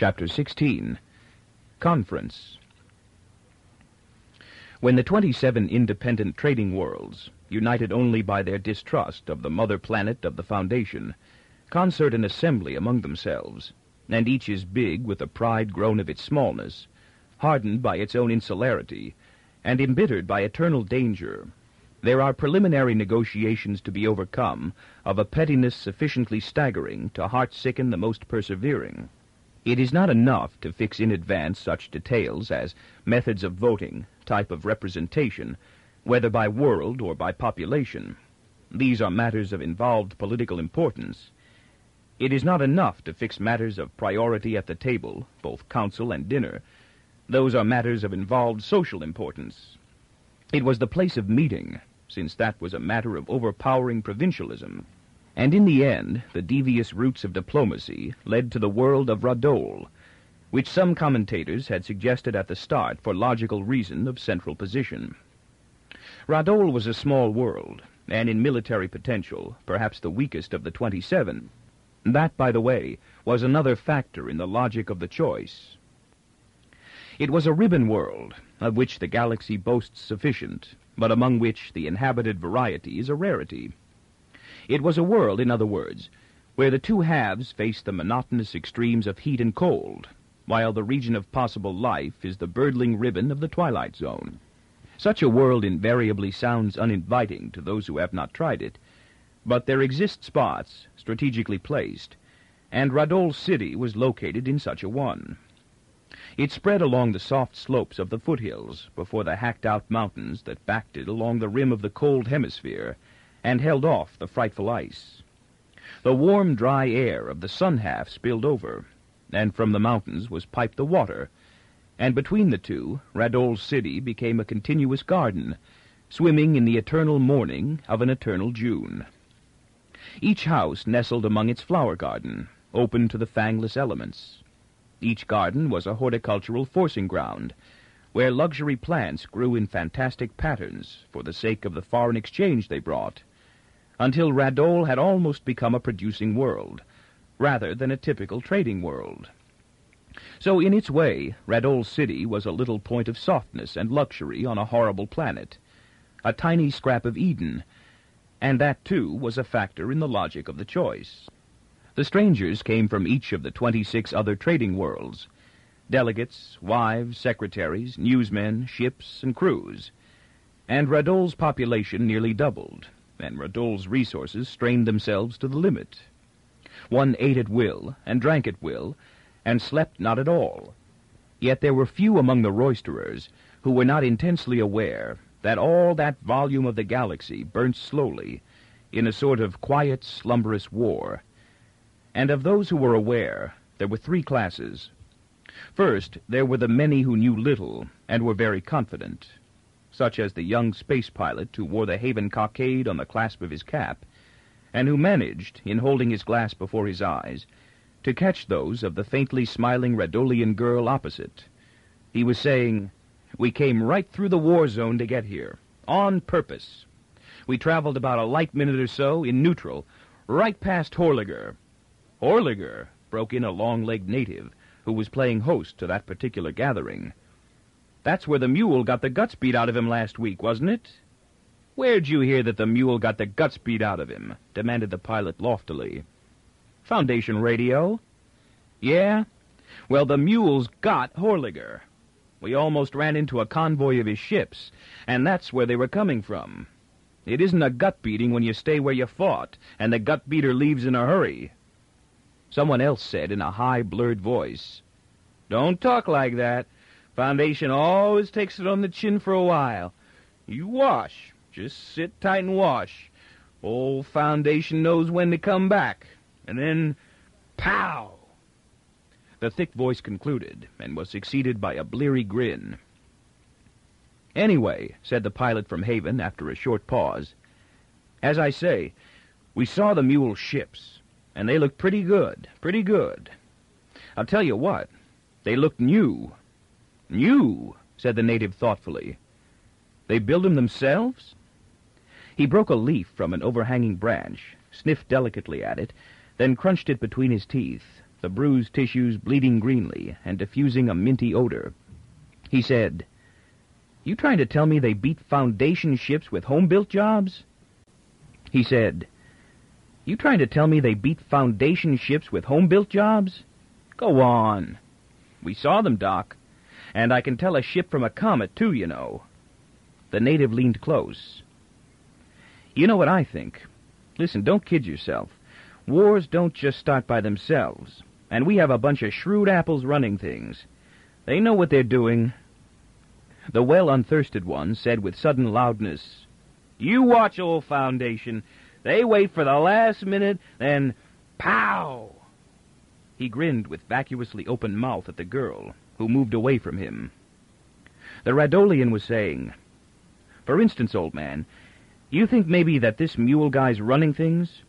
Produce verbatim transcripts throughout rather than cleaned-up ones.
Chapter sixteen. Conference. When the twenty-seven independent trading worlds, united only by their distrust of the mother planet of the Foundation, concert an assembly among themselves, and each is big with the pride grown of its smallness, hardened by its own insularity, and embittered by eternal danger, there are preliminary negotiations to be overcome of a pettiness sufficiently staggering to heart-sicken the most persevering. It is not enough to fix in advance such details as methods of voting, type of representation, whether by world or by population. These are matters of involved political importance. It is not enough to fix matters of priority at the table, both council and dinner. Those are matters of involved social importance. It was the place of meeting, since that was a matter of overpowering provincialism. And in the end, the devious routes of diplomacy led to the world of Radol, which some commentators had suggested at the start for logical reason of central position. Radol was a small world, and in military potential, perhaps the weakest of the twenty-seven. That, by the way, was another factor in the logic of the choice. It was a ribbon world, of which the galaxy boasts sufficient, but among which the inhabited variety is a rarity. It was a world, in other words, where the two halves face the monotonous extremes of heat and cold, while the region of possible life is the birdling ribbon of the twilight zone. Such a world invariably sounds uninviting to those who have not tried it, but there exist spots, strategically placed, and Radol City was located in such a one. It spread along the soft slopes of the foothills before the hacked-out mountains that backed it along the rim of the cold hemisphere, and held off the frightful ice. The warm, dry air of the sun half spilled over, and from the mountains was piped the water, and between the two, Radol City became a continuous garden, swimming in the eternal morning of an eternal June. Each house nestled among its flower garden, open to the fangless elements. Each garden was a horticultural forcing ground, where luxury plants grew in fantastic patterns for the sake of the foreign exchange they brought, until Radol had almost become a producing world, rather than a typical trading world. So in its way, Radol City was a little point of softness and luxury on a horrible planet, a tiny scrap of Eden, and that, too, was a factor in the logic of the choice. The strangers came from each of the twenty-six other trading worlds, delegates, wives, secretaries, newsmen, ships, and crews, and Radol's population nearly doubled, and Radol's resources strained themselves to the limit. One ate at will, and drank at will, and slept not at all. Yet there were few among the roisterers who were not intensely aware that all that volume of the galaxy burnt slowly in a sort of quiet, slumberous war. And of those who were aware, there were three classes. First, there were the many who knew little and were very confident, such as the young space pilot who wore the Haven cockade on the clasp of his cap, and who managed, in holding his glass before his eyes, to catch those of the faintly smiling Radolian girl opposite. He was saying, "We came right through the war zone to get here, on purpose. We traveled about a light minute or so, in neutral, right past Horliger." "Horliger," broke in a long-legged native, who was playing host to that particular gathering. "That's where the mule got the guts beat out of him last week, wasn't it?" "Where'd you hear that the mule got the guts beat out of him?" demanded the pilot loftily. "Foundation radio." "Yeah? Well, the mule's got Horliger. We almost ran into a convoy of his ships, and that's where they were coming from. It isn't a gut-beating when you stay where you fought, and the gut-beater leaves in a hurry." Someone else said in a high, blurred voice, "Don't talk like that. Foundation always takes it on the chin for a while. You wash. Just sit tight and wash. Old Foundation knows when to come back. And then, pow!" The thick voice concluded, and was succeeded by a bleary grin. "Anyway," said the pilot from Haven after a short pause, "as I say, we saw the mule's ships, and they looked pretty good, pretty good. I'll tell you what, they looked new." "New," said the native thoughtfully. "They build 'em themselves?" He broke a leaf from an overhanging branch, sniffed delicately at it, then crunched it between his teeth, the bruised tissues bleeding greenly and diffusing a minty odor. He said, "You trying to tell me they beat Foundation ships with home-built jobs?" He said, "You trying to tell me they beat Foundation ships with home-built jobs? Go on." "We saw them, Doc. And I can tell a ship from a comet, too, you know." The native leaned close. "You know what I think? Listen, don't kid yourself. Wars don't just start by themselves, and we have a bunch of shrewd apples running things. They know what they're doing." The well-unthirsted one said with sudden loudness, "You watch, old Foundation. They wait for the last minute, then pow!" He grinned with vacuously open mouth at the girl, who moved away from him. The Radolian was saying, "For instance, old man, you think maybe that this mule guy's running things?"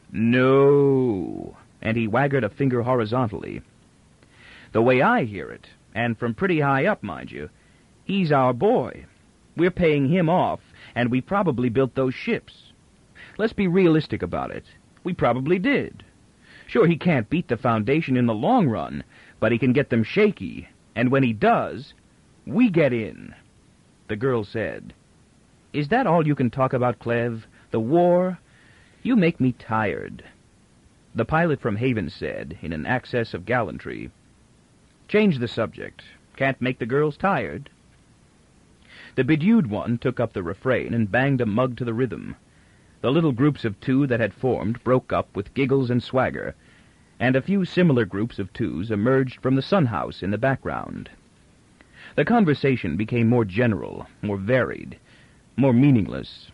"No." And he waggered a finger horizontally. "The way I hear it, and from pretty high up, mind you, he's our boy. We're paying him off, and we probably built those ships. Let's be realistic about it. We probably did. Sure, he can't beat the Foundation in the long run, but he can get them shaky, and when he does, we get in." The girl said, "Is that all you can talk about, Clev? The war? You make me tired." The pilot from Haven said, in an access of gallantry, "Change the subject. Can't make the girls tired." The bedewed one took up the refrain and banged a mug to the rhythm. The little groups of two that had formed broke up with giggles and swagger, and a few similar groups of twos emerged from the sun house in the background. The conversation became more general, more varied, more meaningless.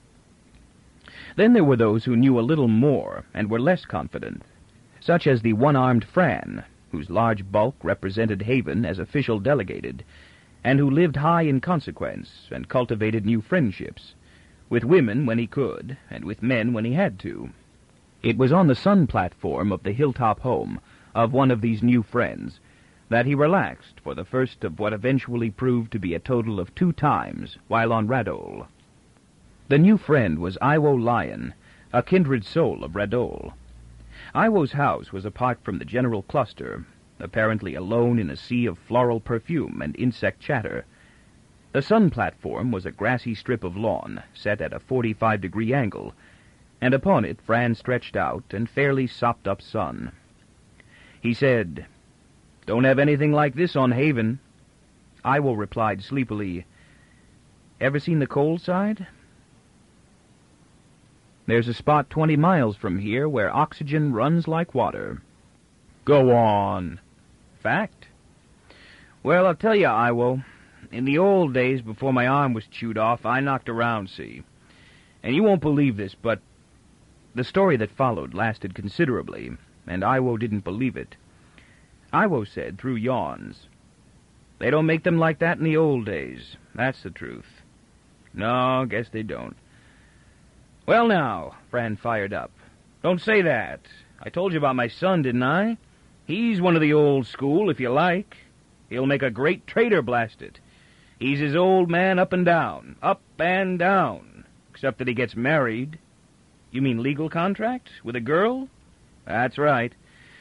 Then there were those who knew a little more and were less confident, such as the one-armed Fran, whose large bulk represented Haven as official delegated, and who lived high in consequence and cultivated new friendships, with women when he could, and with men when he had to. It was on the sun platform of the hilltop home of one of these new friends that he relaxed for the first of what eventually proved to be a total of two times while on Radol. The new friend was Iwo Lion, a kindred soul of Radol. Iwo's house was apart from the general cluster, apparently alone in a sea of floral perfume and insect chatter. The sun platform was a grassy strip of lawn set at a forty-five degree angle, and upon it Fran stretched out and fairly sopped up sun. He said, "Don't have anything like this on Haven." Iwo replied sleepily, "Ever seen the cold side? There's a spot twenty miles from here where oxygen runs like water." "Go on." "Fact. Well, I'll tell you, Iwo. In the old days, before my arm was chewed off, I knocked around, see. And you won't believe this, but..." The story that followed lasted considerably, and Iwo didn't believe it. Iwo said, through yawns, "They don't make them like that in the old days. That's the truth." "No, guess they don't." "Well, now," Fran fired up, "don't say that. I told you about my son, didn't I? He's one of the old school, if you like. He'll make a great trader, blast it. He's his old man up and down, up and down, except that he gets married." "You mean legal contract? With a girl?" "That's right.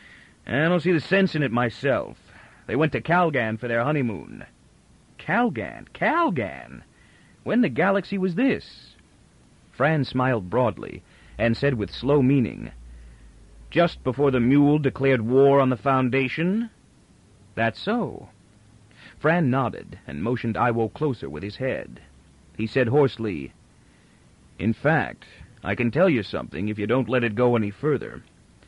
I don't see the sense in it myself. They went to Calgan for their honeymoon." "Calgan? Calgan? When the galaxy was this?" Fran smiled broadly and said with slow meaning, "Just before the mule declared war on the Foundation." "That's so." Fran nodded and motioned Iwo closer with his head. He said hoarsely, "In fact, I can tell you something if you don't let it go any further.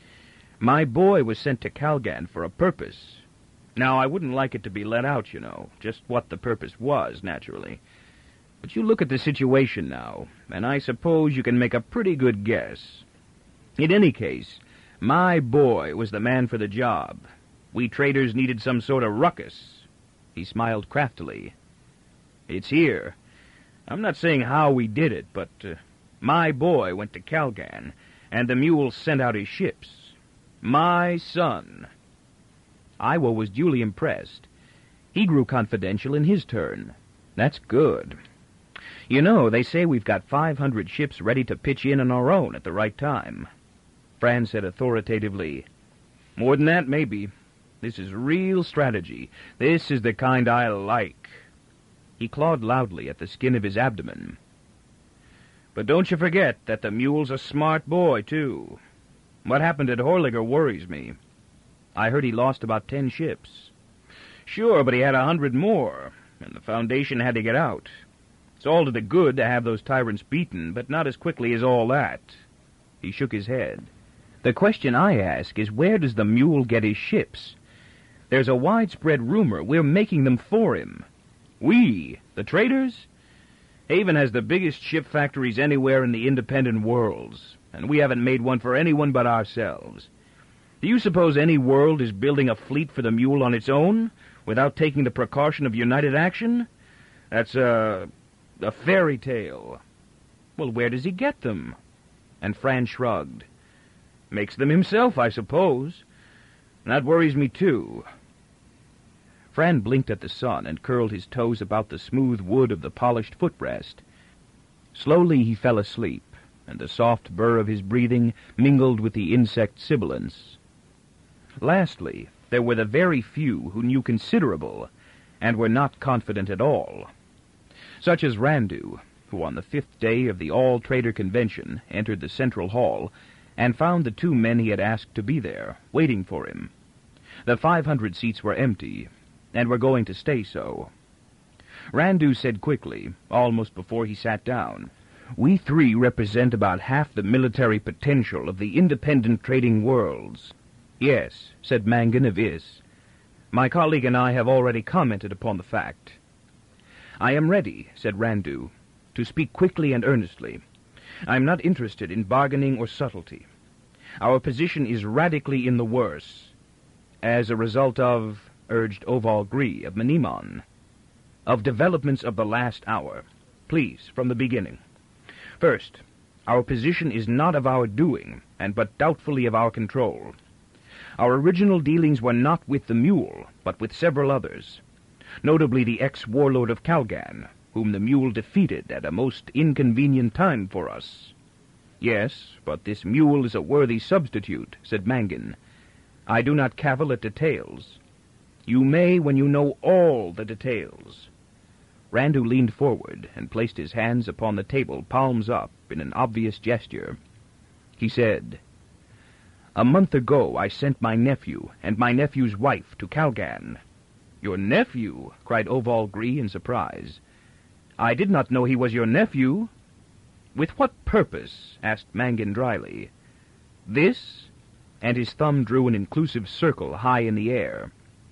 My boy was sent to Calgan for a purpose. Now, I wouldn't like it to be let out, you know, just what the purpose was, naturally. But you look at the situation now, and I suppose you can make a pretty good guess. In any case, my boy was the man for the job. We traders needed some sort of ruckus." He smiled craftily. "It's here. I'm not saying how we did it, but uh, my boy went to Calgan, and the mule sent out his ships. My son." Iwo was duly impressed. He grew confidential in his turn. "That's good. You know, they say we've got five hundred ships ready to pitch in on our own at the right time." Fran said authoritatively, More than that, maybe. This is real strategy. This is the kind I like. He clawed loudly at the skin of his abdomen. But don't you forget that the mule's a smart boy, too. What happened at Horliger worries me. I heard he lost about ten ships. Sure, but he had a hundred more, and the Foundation had to get out. It's all to the good to have those tyrants beaten, but not as quickly as all that. He shook his head. The question I ask is, where does the mule get his ships? There's a widespread rumor we're making them for him. We, the traders? Haven has the biggest ship factories anywhere in the independent worlds, and we haven't made one for anyone but ourselves. Do you suppose any world is building a fleet for the mule on its own, without taking the precaution of united action? That's a... a fairy tale. Well, where does he get them? And Fran shrugged. Makes them himself, I suppose. That worries me, too. Fran blinked at the sun and curled his toes about the smooth wood of the polished footrest. Slowly he fell asleep, and the soft burr of his breathing mingled with the insect sibilance. Lastly, there were the very few who knew considerable, and were not confident at all. Such as Randu, who on the fifth day of the All-Trader Convention entered the Central Hall and found the two men he had asked to be there, waiting for him. The five hundred seats were empty, and were going to stay so. Randu said quickly, almost before he sat down, "We three represent about half the military potential of the independent trading worlds." "Yes," said Mangan of Is. "My colleague and I have already commented upon the fact." "I am ready," said Randu, "to speak quickly and earnestly. I am not interested in bargaining or subtlety. Our position is radically in the worse, as a result of, urged Oval Gree of Mneemon, of developments of the last hour. Please, from the beginning. First, our position is not of our doing, and but doubtfully of our control. Our original dealings were not with the mule, but with several others, notably the ex-warlord of Calgan, whom the mule defeated at a most inconvenient time for us." "Yes, but this mule is a worthy substitute," said Mangan. "I do not cavil at details." "You may when you know all the details." Randu leaned forward and placed his hands upon the table, palms up, in an obvious gesture. He said, "A month ago I sent my nephew and my nephew's wife to Calgan." "Your nephew?" cried Oval Gree in surprise. "I did not know he was your nephew." "With what purpose?" asked Mangan dryly. "This?" And his thumb drew an inclusive circle high in the air.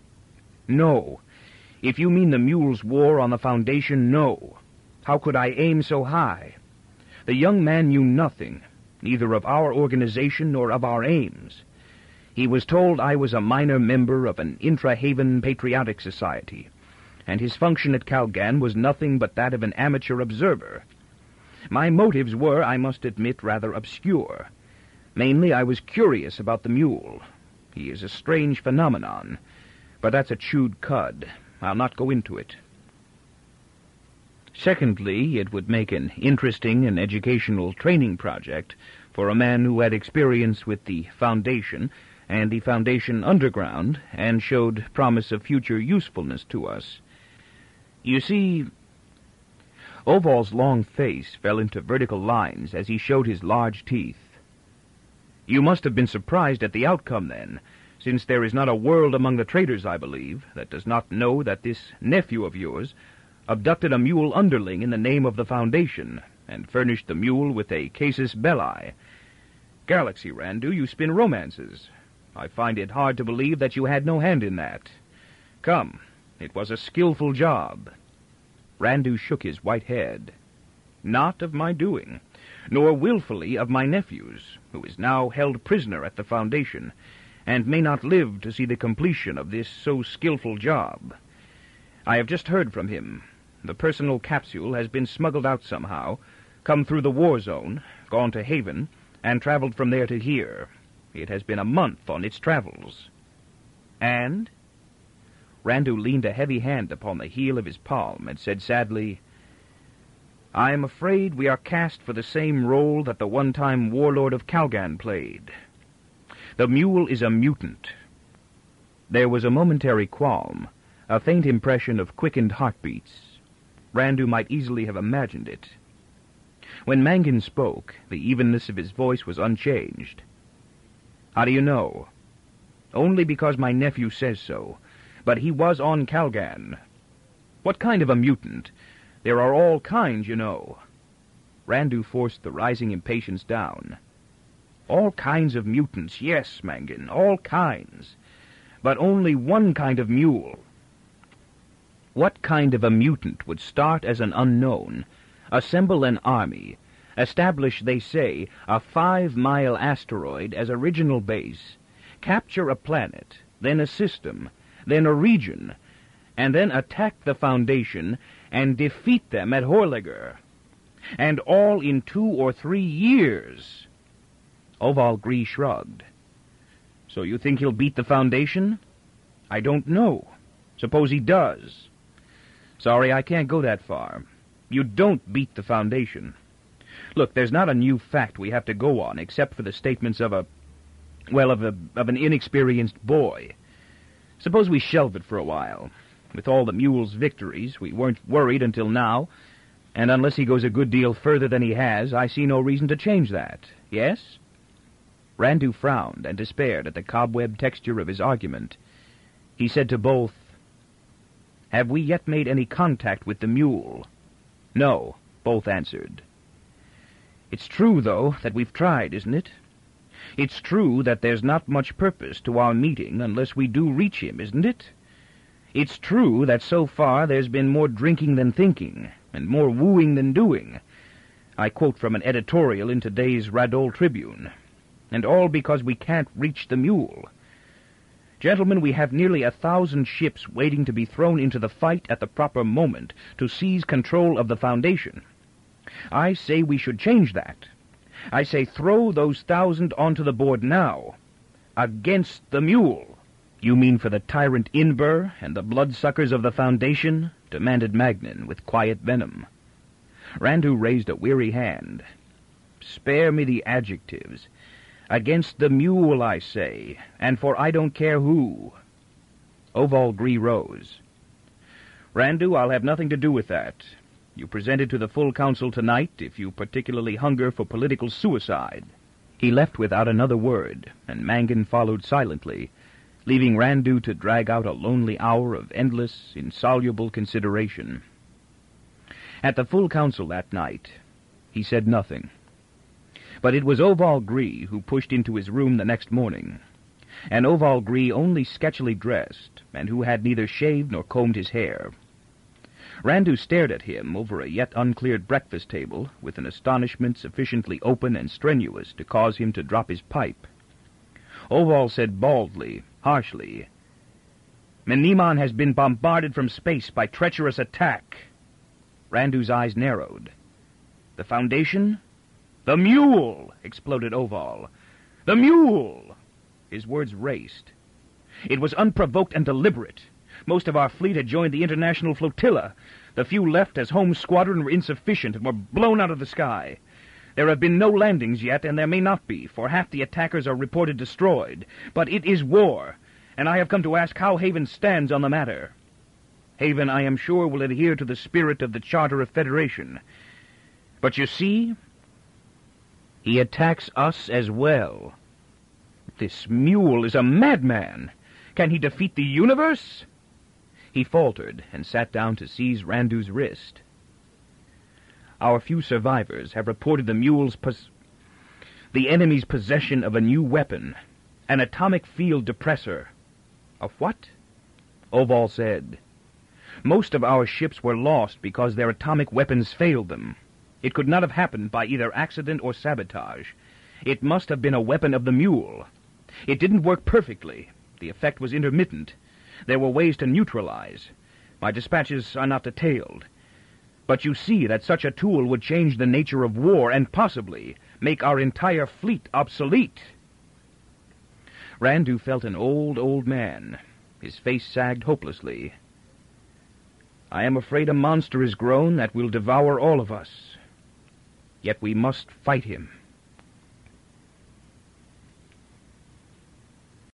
"No. If you mean the mule's war on the Foundation, no. How could I aim so high? The young man knew nothing, neither of our organization nor of our aims. He was told I was a minor member of an intra-Haven patriotic society, and his function at Calgan was nothing but that of an amateur observer. My motives were, I must admit, rather obscure. Mainly I was curious about the mule. He is a strange phenomenon, but that's a chewed cud. I'll not go into it. Secondly, it would make an interesting and educational training project for a man who had experience with the Foundation and the Foundation Underground, and showed promise of future usefulness to us. You see..." Oval's long face fell into vertical lines as he showed his large teeth. "You must have been surprised at the outcome, then, since there is not a world among the traders, I believe, that does not know that this nephew of yours abducted a mule underling in the name of the Foundation, and furnished the mule with a casus belli. Galaxy, Randu, you spin romances. I find it hard to believe that you had no hand in that. Come, it was a skillful job." Randu shook his white head. "Not of my doing, nor willfully of my nephew's, who is now held prisoner at the Foundation, and may not live to see the completion of this so skillful job. I have just heard from him. The personal capsule has been smuggled out somehow, come through the war zone, gone to Haven, and traveled from there to here. It has been a month on its travels." "And?" Randu leaned a heavy hand upon the heel of his palm and said sadly, "I am afraid we are cast for the same role that the one-time warlord of Calgan played. The mule is a mutant." There was a momentary qualm, a faint impression of quickened heartbeats. Randu might easily have imagined it. When Mangan spoke, the evenness of his voice was unchanged. "How do you know?" "Only because my nephew says so. But he was on Calgan." "What kind of a mutant? There are all kinds, you know." Randu forced the rising impatience down. "All kinds of mutants, yes, Mangan, all kinds. But only one kind of mule." What kind of a mutant would start as an unknown, assemble an army, establish, they say, a five-mile asteroid as original base, capture a planet, then a system, then a region, and then attack the Foundation and defeat them at Horleger? And all in two or three years. Oval Gree shrugged. "So you think he'll beat the Foundation?" "I don't know. Suppose he does." "Sorry, I can't go that far. You don't beat the Foundation. Look, there's not a new fact we have to go on, except for the statements of a, well, of a, of an inexperienced boy. Suppose we shelve it for a while. With all the mule's victories, we weren't worried until now, and unless he goes a good deal further than he has, I see no reason to change that. Yes?" Randu frowned and despaired at the cobweb texture of his argument. He said to both, "Have we yet made any contact with the mule?" "No," both answered. "It's true, though, that we've tried, isn't it? It's true that there's not much purpose to our meeting unless we do reach him, isn't it? It's true that so far there's been more drinking than thinking, and more wooing than doing. I quote from an editorial in today's Radol Tribune. And all because we can't reach the mule. Gentlemen, we have nearly a thousand ships waiting to be thrown into the fight at the proper moment to seize control of the Foundation. I say we should change that. I say throw those thousand onto the board now. Against the mule." "You mean for the tyrant Inber and the bloodsuckers of the Foundation?" demanded Magnan with quiet venom. Randu raised a weary hand. "Spare me the adjectives. Against the mule, I say, and for I don't care who." Oval Gree rose. "Randu, I'll have nothing to do with that. You present it to the full council tonight if you particularly hunger for political suicide." He left without another word, and Mangan followed silently, leaving Randu to drag out a lonely hour of endless, insoluble consideration. At the full council that night, he said nothing. But it was Oval Gree who pushed into his room the next morning, an Oval Gree only sketchily dressed, and who had neither shaved nor combed his hair. Randu stared at him over a yet uncleared breakfast table with an astonishment sufficiently open and strenuous to cause him to drop his pipe. Oval said baldly, harshly, "Meniman has been bombarded from space by treacherous attack." Randu's eyes narrowed. "The Foundation?" "The mule!" exploded Oval. "The mule!" His words raced. "It was unprovoked and deliberate. Most of our fleet had joined the international flotilla. The few left as home squadron were insufficient and were blown out of the sky. There have been no landings yet, and there may not be, for half the attackers are reported destroyed. But it is war, and I have come to ask how Haven stands on the matter. Haven, I am sure, will adhere to the spirit of the Charter of Federation. But you see, he attacks us as well. This mule is a madman. Can he defeat the universe?" He faltered and sat down to seize Randu's wrist. "Our few survivors have reported the mule's pos- the enemy's possession of a new weapon, an atomic field depressor." "A what?" Oval said. "Most of our ships were lost because their atomic weapons failed them. It could not have happened by either accident or sabotage. It must have been a weapon of the mule. It didn't work perfectly. The effect was intermittent. There were ways to neutralize. My dispatches are not detailed. But you see that such a tool would change the nature of war and possibly make our entire fleet obsolete." Randu felt an old, old man. His face sagged hopelessly. "I am afraid a monster is grown that will devour all of us. Yet we must fight him."